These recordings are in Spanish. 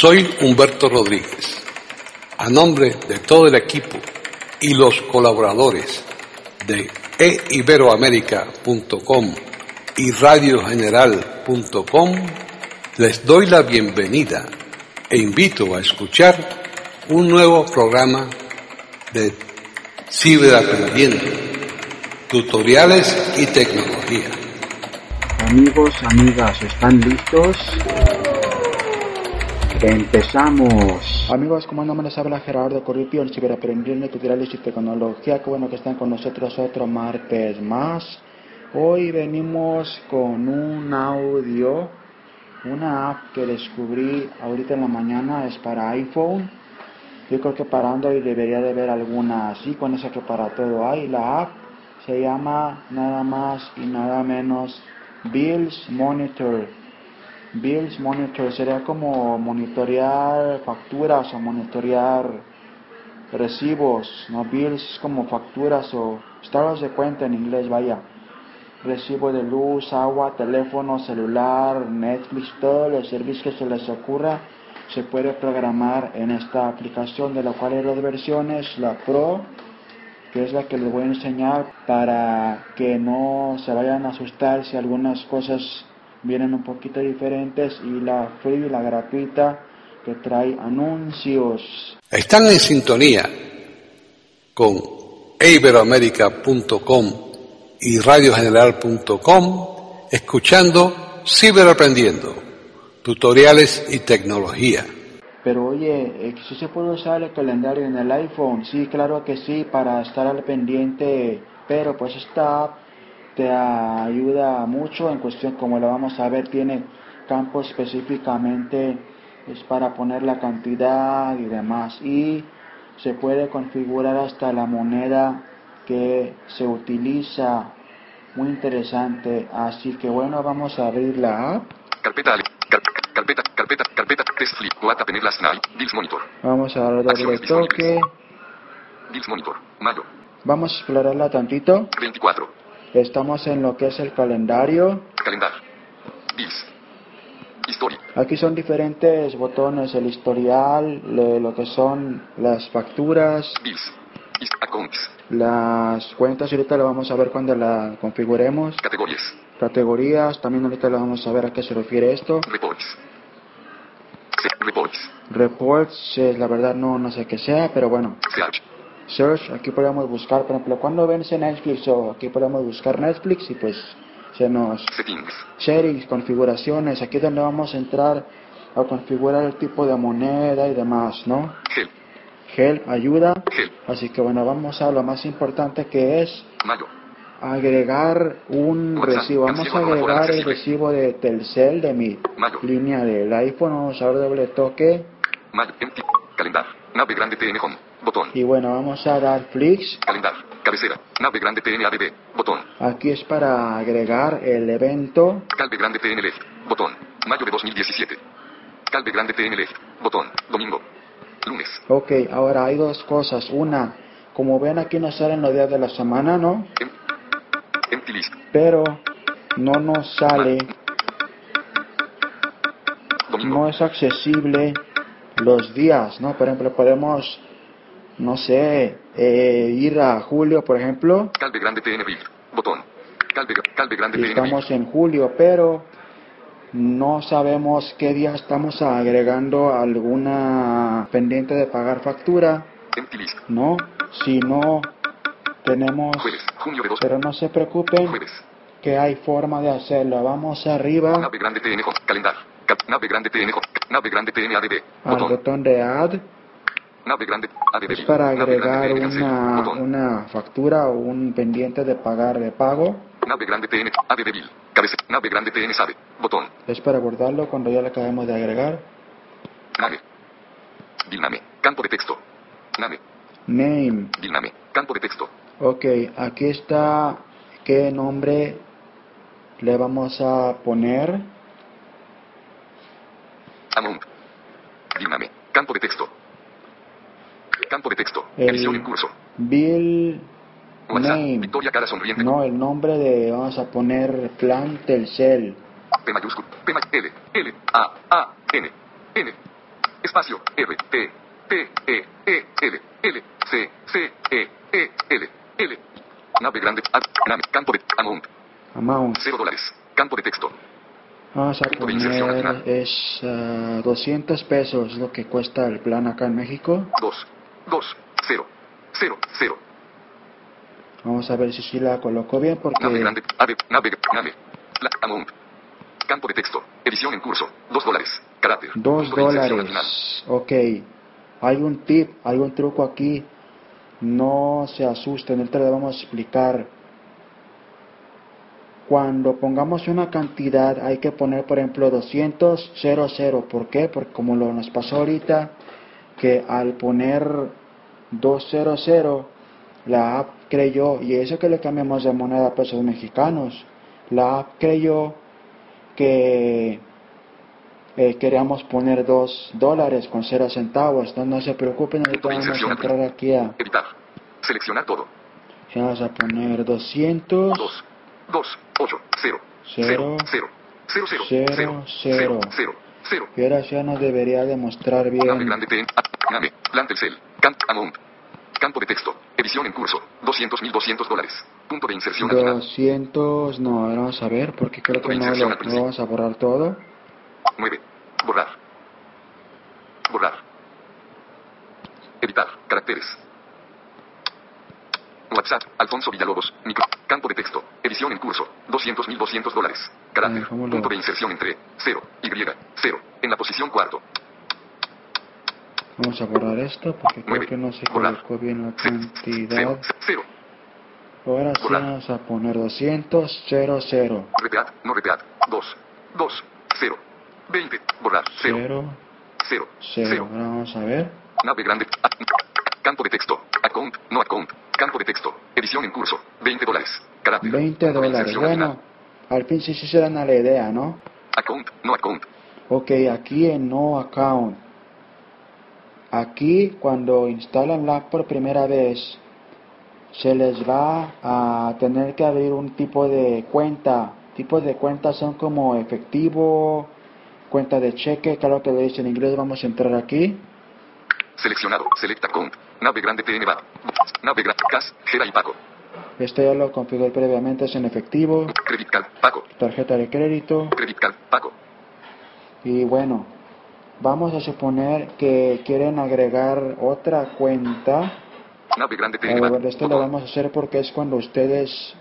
Soy Humberto Rodríguez. A nombre de todo el equipo y los colaboradores de eiberoamerica.com y radiogeneral.com, les doy la bienvenida e invito a escuchar un nuevo programa de Ciberaprendiendo, tutoriales y tecnología. Amigos, amigas, ¿están listos? ¡Empezamos! Amigos, como no me les habla Gerardo Corripio, el Ciberaprendiendo, tutoriales y tecnología. Qué bueno que están con nosotros otro martes más. Hoy venimos con un audio, una app que descubrí ahorita en la mañana, es para iPhone. Yo creo que para Android debería de haber alguna así, con eso que para todo hay. La app se llama nada más y nada menos Bills Monitor. Bills Monitor sería como monitorear facturas o monitorear recibos, ¿no? Bills es como facturas o estados de cuenta en inglés, vaya. Recibo de luz, agua, teléfono, celular, Netflix, todos los servicios que se les ocurra se puede programar en esta aplicación, de la cual hay dos versiones, la Pro, que es la que les voy a enseñar para que no se vayan a asustar si algunas cosas vienen un poquito diferentes, y la free, la gratuita, que trae anuncios. Están en sintonía con eiberoamerica.com y radiogeneral.com, escuchando Ciberaprendiendo, tutoriales y tecnología. Pero oye, ¿sí se puede usar el calendario en el iPhone? Sí, claro que sí, para estar al pendiente, pero pues esta app te ayuda mucho en cuestión, como lo vamos a ver, tiene campos específicamente, es para poner la cantidad y demás, y se puede configurar hasta la moneda que se utiliza. Muy interesante, así que bueno, vamos a abrir la app. Carpeta, test flip, WhatsApp, last night, Bills Monitor. Vamos a darle doble toque. Bills Monitor, mayo. Vamos a explorarla tantito. 24. Estamos en lo que es el calendario. Calendario. Bills. Historia. Aquí son diferentes botones, el historial, lo que son las facturas, Bills. Accounts. las cuentas, y ahorita lo vamos a ver cuando la configuremos. Categorías. Categorías, también ahorita lo vamos a ver a qué se refiere esto. Reports. Reports. Reports, la verdad no sé qué sea, pero bueno. Search. Search, aquí podemos buscar, por ejemplo, cuando vence Netflix, o aquí podemos buscar Netflix y pues se nos... Settings. Settings, configuraciones, aquí es donde vamos a entrar a configurar el tipo de moneda y demás, ¿no? Help. Help, ayuda. Help. Así que bueno, vamos a lo más importante, que es Mayo. agregar un WhatsApp, recibo. Vamos a agregar el recibo de Telcel de mi Mayo. línea del iPhone. Vamos a dar doble toque. Mayo. Empty. Calendario. Nave grande TN Home. Botón. Y bueno, vamos a dar flicks. Calendario. Cabecera. Nave grande TN ADB. Botón. Aquí es para agregar el evento. Calve grande TN Left. Botón. Mayo de 2017. Calve grande TN Left. Botón. Domingo. Lunes. Ok, ahora hay dos cosas. Una, como ven aquí nos salen los días de la semana, ¿no? Empty list. Pero no nos sale, Domingo. no es accesible los días, ¿no? Por ejemplo, podemos, no sé, ir a julio, por ejemplo. Calve grande TN Rift. Botón. Calve grande Y TN estamos Rift. en julio, pero no sabemos qué día estamos agregando alguna pendiente de pagar factura, Empty list. ¿no? Si no tenemos, Jueves. Junio de 2. pero no se preocupen Jueves. que hay forma de hacerlo. Vamos arriba Nave grande TN Home. Calendario. Nave grande TN Home. Nave grande TN ADB. al Botón. botón de add. Nave grande ADB. Es para Nave grande agregar TN cancel. Botón. una factura o un pendiente de pagar de pago. Nave grande TN ADB Bill. Cabeza. Nave grande TN Sabe. Botón. Es para guardarlo cuando ya lo acabemos de agregar. Name. Bilname. Campo de texto. Name. Name. Bilname. Campo de texto. Ok, aquí está qué nombre le vamos a poner. Amount. Bilname. Campo de texto. Campo de texto. El Edición en curso. bill WhatsApp. name. Victoria cara sonriente. No, el nombre de, vamos a poner plan Telcel. P mayúscula. L. L. A. A. N. N. espacio, R, T, P, E, L, L, C, C, L, L. Nave grande, nave, campo de, Amount. $0. Campo de texto. Vamos a Punto de inserción al poner, final. es 200 pesos lo que cuesta el plan acá en México. 2, 0, 0, 0. Vamos a ver si sí la coloco bien Nave porque grande, nave, amount. Campo de texto, edición en curso, $2. Carácter. 2 Punto de inserción al final. dólares. Ok, hay un tip, hay un truco aquí. No se asusten, ahorita le vamos a explicar. Cuando pongamos una cantidad hay que poner, por ejemplo, 200, 00. ¿Por qué? Porque como lo nos pasó ahorita, que al poner 200, la app creyó, y eso que le cambiamos de moneda a pesos mexicanos, la app creyó que queríamos poner 2 dólares con 0 centavos. Entonces no se preocupen, ahorita Punto de vamos a inserción al entrar aquí a... Editar. Seleccionar todo. Vamos a poner 200, 2, 8, 0, 0, 0, 0, 0, 0, 0. 0, 0. Y ahora ya nos debería demostrar Nave bien. grande TN, nave, plan Telcel, amount. Campo de texto, edición en curso, $200,200. Punto de inserción al final. 200, no, ahora vamos a ver, porque creo Punto que de no inserción lo al principio. vamos a borrar todo. 9. Borrar. Borrar. Editar. Caracteres. WhatsApp. Alfonso Villalobos. Micro. Campo de texto. Edición en curso. $200,200. Carácter. Dejámoslo. Punto de inserción entre 0 y 0. En la posición cuarto. Vamos a borrar esto porque creo 9. que no se Borrar. colocó bien la 0. cantidad. 0. Ahora sí Borrar. vamos a poner 200, 00, Repeat. No repeat. 2. 0. 20. Borrar. 0. 0, 0. 0. Ahora vamos a ver. Nave grande. Campo de texto. Account. No account. Campo de texto. Edición en curso. $20. Carácter. 20 Punto de dólares. inserción al Bueno, final. al fin sí se dan a la idea, ¿no? Account. No account. Ok, aquí en No Account. Aquí cuando instalan la app por primera vez, se les va a tener que abrir un tipo de cuenta. Tipos de cuentas son como efectivo, cuenta de cheque, claro que lo dice en inglés, vamos a entrar aquí. Seleccionado. Select account. Nave grande TN VAT. Nave grande. CAS. Gera y Paco. Este ya lo configuré previamente, es en efectivo, Credit card. Paco. tarjeta de crédito. Credit card. Paco. Y bueno, vamos a suponer que quieren agregar otra cuenta. Nave grande A TN VAT. ver, esto lo Botón. vamos a hacer porque es cuando ustedes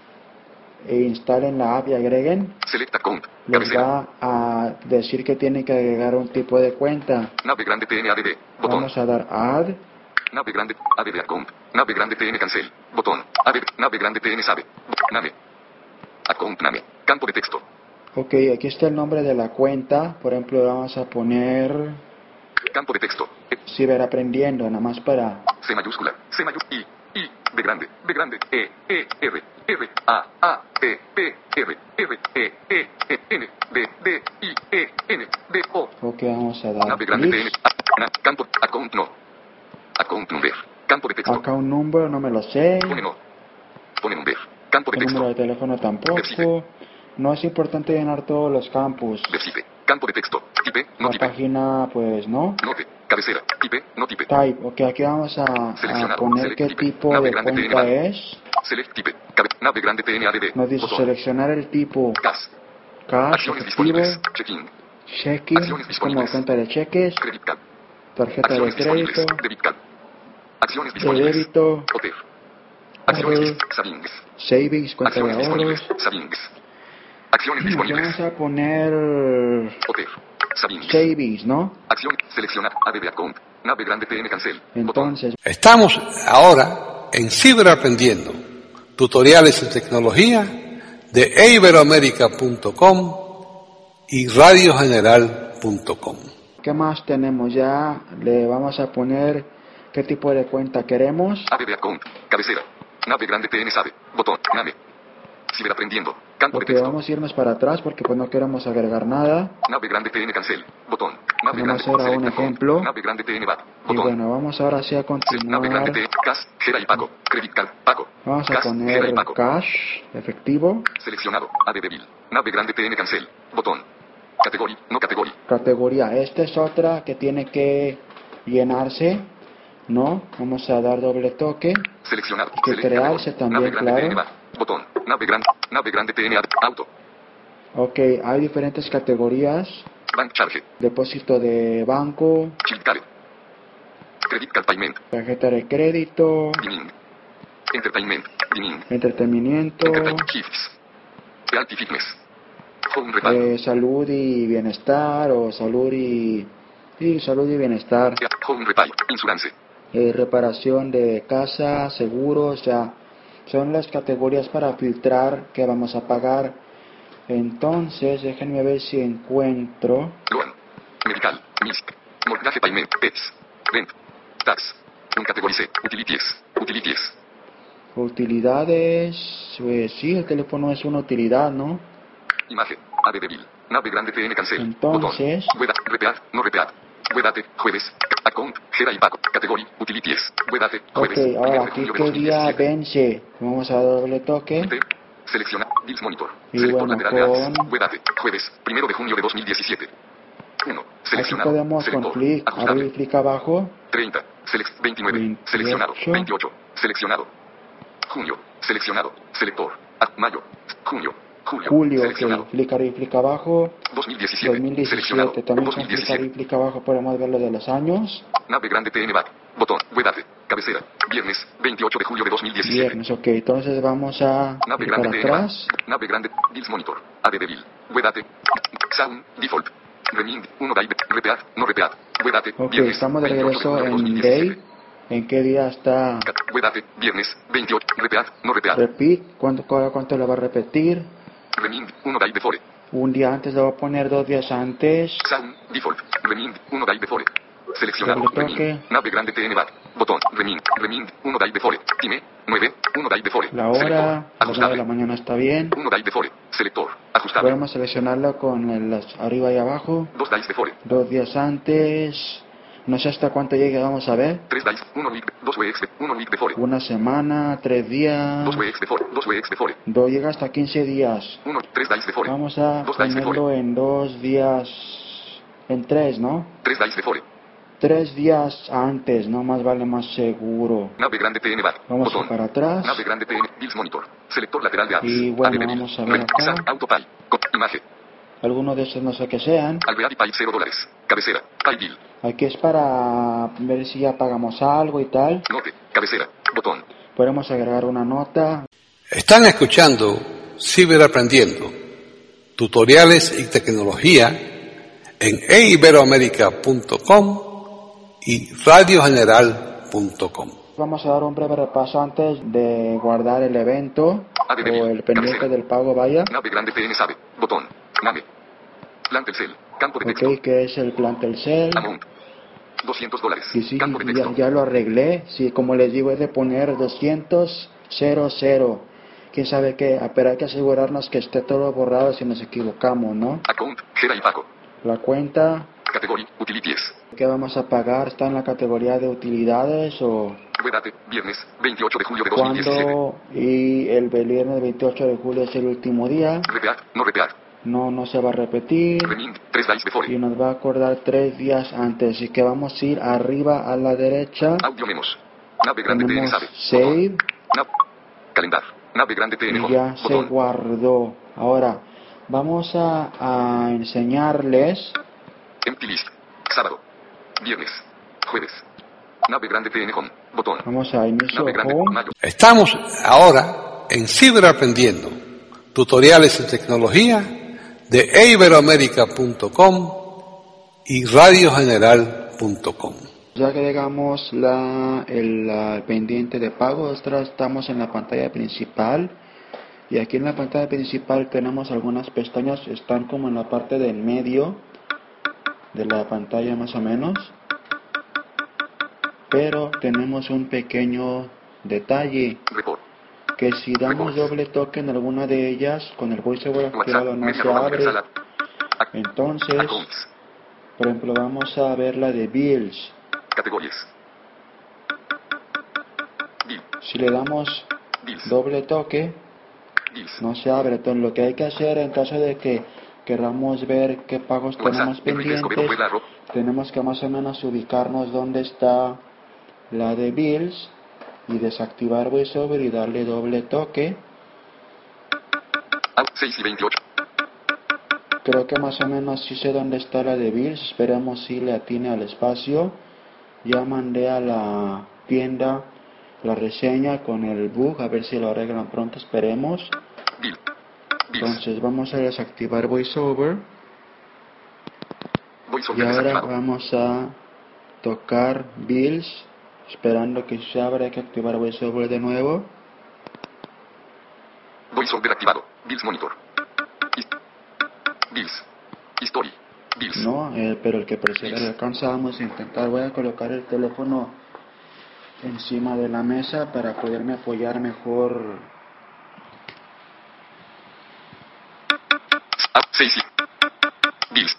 instalen la app y agreguen, Select account. les Cabecera. va a decir que tienen que agregar un tipo de cuenta. Nave grande TN ADD. Botón. Vamos a dar add. Nave grande. ADD account. Nave grande TN cancel. Botón. ADD. Nave grande TN sabe. Nave. Account name. Campo de texto. Ok, aquí está el nombre de la cuenta. Por ejemplo, vamos a poner Campo de texto. Ciberaprendiendo, nada más para... C mayúscula. C mayúscula. B grande. B grande. R. A. P. R. N. D. N. D. O. Ok, vamos a dar Nave grande TN. list. Campo. Account no. Account number. Campo de texto. Acá un número, no me lo sé. Pone no. Pone number. Campo de El número de texto. teléfono tampoco. Versite. No es importante llenar todos los campos. Versite. Campo de texto. Tipe. No La tipe. página, pues no. Note. Cabecera. Tipe. No tipe. Type. Ok, aquí vamos a Seleccionado. poner Select qué type. tipo Nave de grande cuenta TN. es. Select type. Nave grande TN ADD. Nos dice Botón. seleccionar el tipo. CAS. Cash, Acciones efectivo, disponibles. Checking. checking, Acciones es como disponibles. cuenta de cheques, Credit card. tarjeta de Acciones disponibles. crédito, Debit card. Acciones de disponibles. débito, Hotel. Acciones Other, savings. savings, cuenta de Acciones ahorros. disponibles. Savings. Acciones Aquí disponibles. vamos a poner Hotel. Savings. savings, ¿no? Acción. Seleccionar. ADD account. Nave grande TN cancel. Botón. Entonces, Estamos ahora en Ciberaprendiendo, tutoriales en tecnología de iberoamerica.com y radiogeneral.com. ¿qué más tenemos? Ya le vamos a poner qué tipo de cuenta queremos. ADD account. Cabecera. Nave grande TN sabe. Botón. Name. Ciberaprendiendo. Campo de Porque texto. vamos a irnos para atrás porque pues no queremos agregar nada. Nave grande TN cancel. Botón. Nave Vamos grande. a hacer Select un account. ejemplo. Nave grande TN VAT. Y Botón. bueno, vamos ahora sí a Nave grande continuar. TN. CAS. Gera y Paco. Credit card. Paco. Vamos a CAS. Gera y poner Paco. cash, efectivo. Seleccionado. ADD bill. Nave grande TN cancel. Botón. Categoría. No categoría. Categoría. Esta es otra que tiene que llenarse, ¿no? Vamos a dar doble toque. Seleccionar. Que crearse también, claro. Botón. Nave grande TNA. Auto. Ok, hay diferentes categorías. Bank charge. Depósito de banco. Chip card. Credit card payment. Tarjeta de crédito. Dining. Entertainment. Dining. Entretenimiento. Gifts. Realty fitness. Home reparo. Salud y bienestar o salud y salud y bienestar. Home reparo. Insurance. Reparación de casa, seguros, ya son las categorías para filtrar que vamos a pagar. Entonces, déjenme ver si encuentro. Loan. Medical. MISC. Mortgage payment. Pets. Rent. Tax. Un categoría C. Utilities. Utilities. Utilidades. Pues sí, el teléfono es una utilidad, ¿no? Imagen. AD de Bill. Nave grande TN cancel. Entonces. Botón. Repeat. No repeat. Wedate. Jueves. Account. Gera y pago. Categoría. Utilities. Wedate. Jueves. Ok, ahora aquí julio de qué día 2017. vence. Vamos a dar doble toque. Selecciona. Bills Monitor. Y Selector bueno, lateral de ads. con- Wedate. Jueves. 1 de junio de 2017. 1. Aquí Seleccionado. podemos con Selector. clic, Ajustable. arriba y clic abajo. 30. 29. 28. Seleccionado. 28. Seleccionado. Junio. Seleccionado. Selector. Mayo. Junio. Julio, Seleccionado. ok, clic arriba y clic abajo. 2017. Seleccionado. 2017, también con clic arriba 2017. y clic abajo podemos ver lo de los años. Nave grande TN Back. Botón. Wedate. Cabecera. Viernes. 28 de julio de 2017. Viernes, ok, entonces vamos a Nave ir grande para TN atrás. Back. Nave grande. Bills Monitor. AD de Bill. Wedate. Sound. Default. Remind. 1 Dive. Repeat. No repeat. Wedate. Ok, Viernes. estamos de 28 regreso julio de en 2017. day. ¿En qué día está? Wedate. Viernes. 28. Repeat. No repeat. Repeat, ¿cuánto le va a repetir? Remind. 1 Dive before. Un día antes le voy a poner 2 días antes. Sound. Default. Remind. 1 Dive before. Seleccionado. Doble toque. Remind. Nave grande TN Back. Botón. Remind. Remind. 1 Dive before. Time. 9. 1 Dive before. La hora, Selector. a las 9 de Ajustable. la mañana está bien. 1 Dive before. Selector. Ajustable. Podemos seleccionarlo con las arriba y abajo. 2 dice before. 2 días antes. No sé hasta cuánto llegue, vamos a ver. 3 dice. 1 week. 2 weeks. 1 week before. Una semana, 3 días. 2 weeks before. 2 weeks before. Llega hasta 15 días. 1. 3 dice before. Vamos a 2 dice before. ponerlo en 2 días. En 3, ¿no? 3 dice before. 3 días antes, no más vale más seguro. Nave grande TN Back. Vamos Botón. para atrás. Nave grande TN. Bills Monitor. Selector lateral de apps. Y bueno, ADB. vamos a ver acá. Autopay. Imagen. Algunos de estos no sé qué sean. Alvear y Pay $0. Cabecera. Pay Bill. Aquí es para ver si ya pagamos algo y tal. Note. Cabecera. Botón. Podemos agregar una nota. Están escuchando Ciberaprendiendo, tutoriales y tecnología en eiberoamerica.com y radiogeneral.com. Vamos a dar un breve repaso antes de guardar el evento ADB. o el pendiente Cabecera. del pago, vaya. Nave grande TN sabe. Botón. Nave. Plan Telcel. Campo de texto. Ok, que es el plan Telcel. Amount. $200. Y sí, Campo de ya, texto. ya lo arreglé. Sí, como les digo, es de poner 200, 00. Quién sabe qué, pero hay que asegurarnos que esté todo borrado si nos equivocamos, ¿no? Account. Gera y Paco. La cuenta Categoría. Utilities. que vamos a pagar está en la categoría de utilidades o Wedate. Viernes. 28 de julio de 2017. cuándo, y el viernes 28 de julio es el último día. Repeat. No repeat. No se va a repetir. Remind. 3 dice before. Y nos va a acordar 3 días antes. Así que vamos a ir arriba a la derecha. Audio memos. Nave grande TN Tenemos sabe. save Calendar. Nave grande TN y home. ya se Botón. guardó. Ahora vamos a enseñarles. Empty list. Sábado. Viernes. Jueves. Nave grande TN home. Botón. Vamos a inicio Nave grande. home. Mayo. Estamos ahora en Ciberaprendiendo, tutoriales en tecnología de eiberoamerica.com y radiogeneral.com. Ya que agregamos el pendiente de pago, nosotros estamos en la pantalla principal. Y aquí en la pantalla principal tenemos algunas pestañas, están como en la parte del medio de la pantalla más o menos. Pero tenemos un pequeño detalle, Report. que si damos doble toque en alguna de ellas, con el voiceover activado no se abre. Entonces, Accounts. por ejemplo, vamos a ver la de Bills. Categorías. Bill. Si le damos Bills. doble toque, Bills. no se abre. Entonces lo que hay que hacer en caso de que queramos ver qué pagos tenemos pendientes, tenemos que más o menos ubicarnos dónde está la de Bills y desactivar VoiceOver y darle doble toque. 6 y 28. Creo que más o menos sí sé dónde está la de Bills. Esperemos si le atine al espacio. Ya mandé a la tienda la reseña con el bug, a ver si lo arreglan pronto, esperemos. Entonces vamos a desactivar VoiceOver. Y ahora vamos a tocar Bills, esperando que se abra. Hay que activar VoiceOver de nuevo. VoiceOver activado. Bills Monitor. Bills. History. Bills. No, pero el que precede alcanzamos a intentar. Voy a colocar el teléfono encima de la mesa para poderme apoyar mejor. 6 Bills.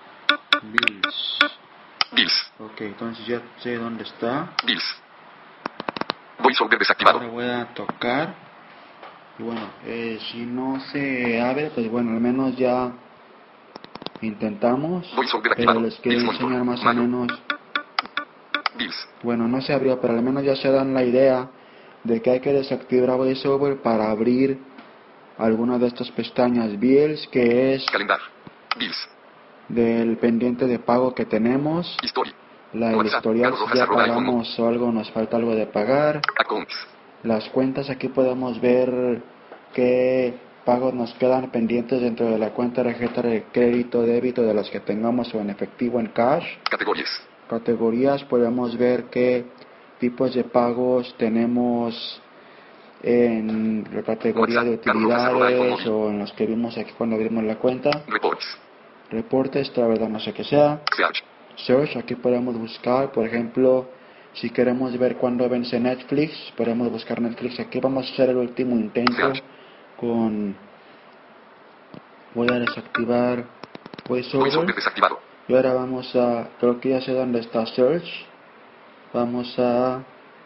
Bills. Ok, entonces ya sé dónde está. Bills. VoiceOver desactivado. Ahora voy a tocar. Y bueno, si no se abre, pues bueno, al menos ya intentamos. Pero les quiero enseñar más o menos. Bueno, no se abrió, pero al menos ya se dan la idea de que hay que desactivar VoiceOver para abrir alguna de estas pestañas. Bills, que es calendario. Bills. Del pendiente de pago que tenemos. History. El historial, si ya pagamos o algo, nos falta algo de pagar. Accounts. Las cuentas, aquí podemos ver qué pagos nos quedan pendientes dentro de la cuenta de tarjeta de crédito, débito, de las que tengamos o en efectivo, en cash. Categorías, podemos ver qué tipos de pagos tenemos en la categoría de utilidades o en los que vimos aquí cuando abrimos la cuenta. Reportes, la verdad no sé qué sea. Search, aquí podemos buscar, por ejemplo, si queremos ver cuándo vence Netflix, podemos buscar Netflix aquí. Vamos a hacer el último intento con... Voy a desactivar VoiceOver. Y ahora vamos a... Creo que ya sé dónde está Search. Vamos a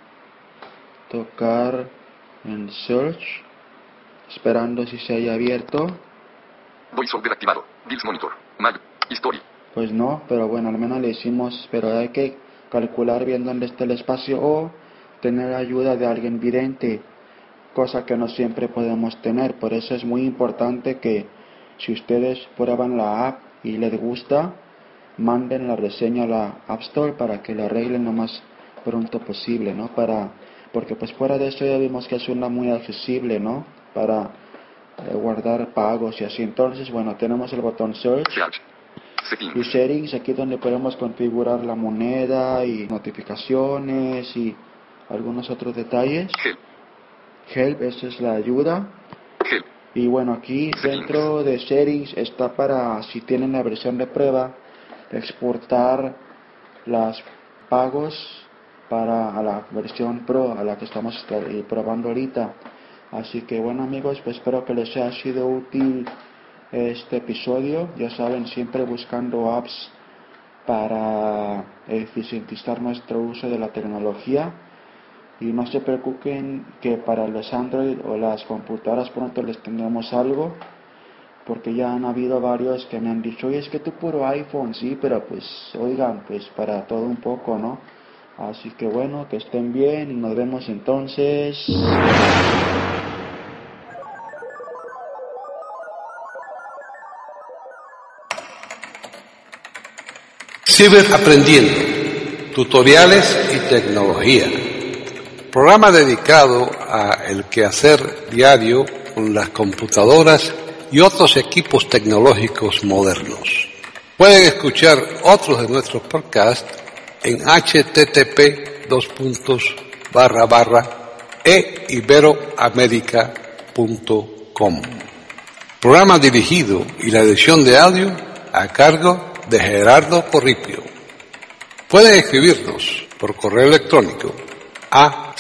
tocar en Search, esperando si se haya abierto. VoiceOver activado. Bills Monitor. Mag. History. Pues no, pero bueno, al menos le hicimos, pero hay que calcular bien dónde está el espacio o tener ayuda de alguien vidente, cosa que no siempre podemos tener. Por eso es muy importante que si ustedes prueban la app y les gusta, manden la reseña a la App Store para que la arreglen lo más pronto posible, ¿no? Porque pues fuera de eso ya vimos que es una muy accesible, ¿no? Para guardar pagos y así. Entonces, bueno, tenemos el botón Search. Y Settings, aquí donde podemos configurar la moneda y notificaciones y algunos otros detalles. Help, esa es la ayuda. Y bueno, aquí dentro de Settings está para, si tienen la versión de prueba, exportar los pagos para a la versión Pro, a la que estamos probando ahorita. Así que bueno amigos, pues espero que les haya sido útil este episodio. Ya saben, siempre buscando apps para eficientizar nuestro uso de la tecnología. Y no se preocupen que para los Android o las computadoras pronto les tendremos algo, porque ya han habido varios que me han dicho, oye, es que tú puro iPhone. Sí, pero pues oigan, pues para todo un poco, ¿no? Así que bueno, que estén bien y nos vemos entonces. Ciberaprendiendo, tutoriales y tecnología. Programa dedicado a el quehacer diario con las computadoras y otros equipos tecnológicos modernos. Pueden escuchar otros de nuestros podcasts en http://eiberoamerica.com. Programa dirigido y la edición de audio a cargo de Gerardo Corripio. Pueden escribirnos por correo electrónico a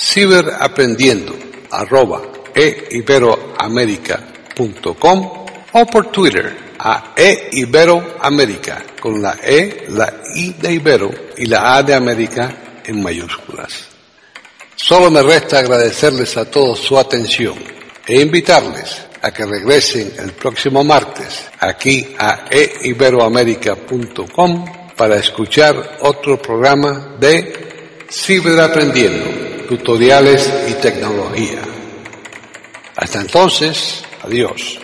ciberapprendiendo@eiberoamerica.com o por Twitter a eiberoamerica con la E, la I de Ibero y la A de América en mayúsculas. Solo me resta agradecerles a todos su atención e invitarles a que regresen el próximo martes aquí a eiberoamerica.com para escuchar otro programa de Ciberaprendiendo, tutoriales y tecnología. Hasta entonces, adiós.